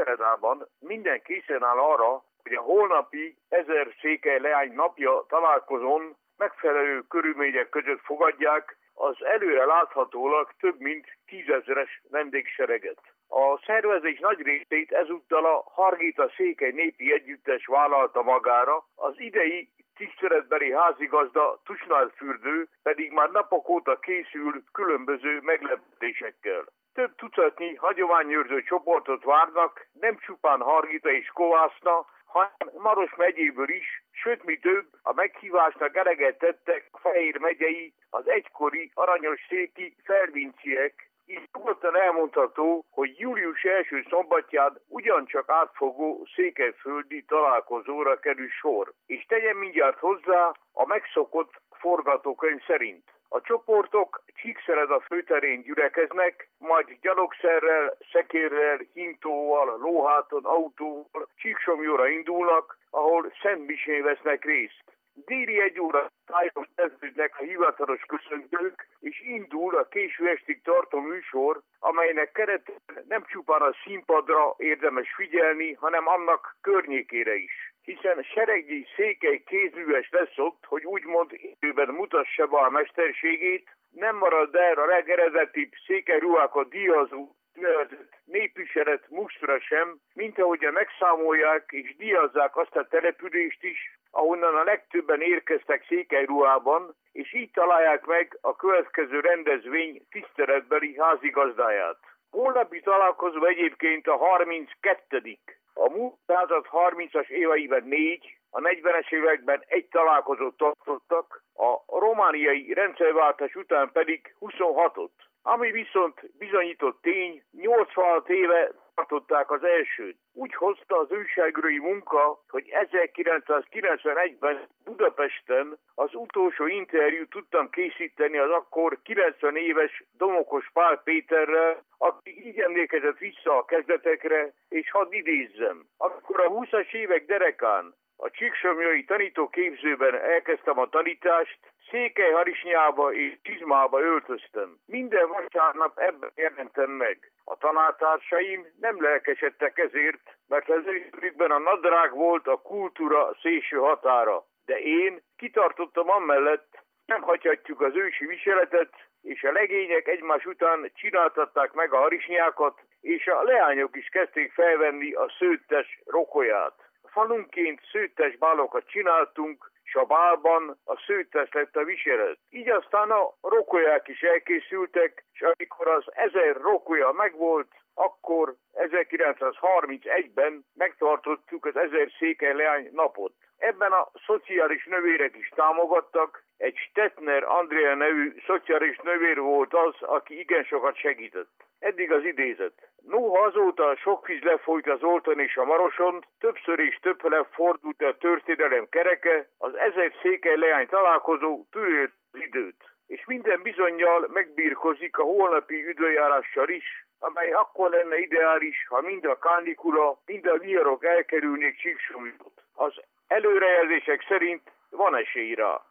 Csíkszeredában minden készen áll arra, hogy a holnapi 1000 székely leány napja találkozón megfelelő körülmények között fogadják az előre láthatólag több mint 10 000-es vendégsereget. A szervezés nagy részét ezúttal a Hargita Székely Népi Együttes vállalta magára, az idei tiszteletbeli házigazda Tusnádfürdő pedig már napok óta készül különböző meglepetésekkel. Több tucatnyi hagyományőrző csoportot várnak, nem csupán Hargita és Kovászna, hanem Maros megyéből is, sőt mi több, a meghívásnak eleget tettek a Fejér megyei, az egykori aranyos-széki felvinciek. Így nyugodtan elmondható, hogy július első szombatján ugyancsak átfogó székelyföldi találkozóra kerül sor, és tegyen mindjárt hozzá a megszokott forgatókönyv szerint. A csoportok Csíkszereda főterén gyülekeznek, majd gyalogszerrel, szekérrel, hintóval, lóháton, autóval Csíksomlyóra indulnak, ahol szentmisén vesznek részt. Déli 1 óra tájon kezdődnek a hivatalos köszöntők, és indul a késő estig tartó műsor, amelynek keretében nem csupán a színpadra érdemes figyelni, hanem annak környékére is. Hiszen seregnyi székely kézműves lesz ott, hogy úgymond időben mutassa be a mesterségét, nem marad el a legeredetibb székely ruhákat díjazó népviselet musztra sem, mint ahogyan megszámolják és díjazzák azt a települést is, ahonnan a legtöbben érkeztek székelyruhában, és így találják meg a következő rendezvény tiszteletbeli házigazdáját. Holnapi találkozó egyébként a 32. A múlt század 30-as éveiben 4, a 40-es években 1 találkozót tartottak, a romániai rendszerváltás után pedig 26-ot. Ami viszont bizonyított tény, 86 éve tartották az elsőt. Úgy hozta az újságírói munka, hogy 1991-ben Budapesten az utolsó interjút tudtam készíteni az akkor 90 éves Domokos Pál Péterrel, aki így emlékezett vissza a kezdetekre, és hadd idézzem. Akkor a 20-as évek derekán a csíksomlyói tanítóképzőben elkezdtem a tanítást, székelyharisnyába és csizmába öltöztem. Minden vasárnap ebben jelentem meg. A tanártársaim nem lelkesedtek ezért, mert az őrükben a nadrág volt a kultúra szélső határa. De én kitartottam amellett, nem hagyhatjuk az ősi viseletet, és a legények egymás után csináltatták meg a harisnyákat, és a leányok is kezdték felvenni a szőttes rokolyát. Falunként szőttes bálokat csináltunk, és a bálban a szőttes lett a viselet. Így aztán a rokolyák is elkészültek, és amikor az 1000 rokolya megvolt, akkor 1931-ben megtartottuk az 1000 székely leány napot. Ebben a szociális nővérek is támogattak, egy Stettner Andrea nevű szociális nővér volt az, aki igen sokat segített. Eddig az idézet. Noha azóta sok víz lefolyt az Olton és a Maroson, többször és többfele fordult a történelem kereke, az 1000 székely leány találkozó túlélt az időt. És minden bizonnyal megbirkozik a holnapi időjárással is, amely akkor lenne ideális, ha mind a kánikula, mind a viharok elkerülnék Csíksomlyót. Az előrejelzések szerint van esély rá.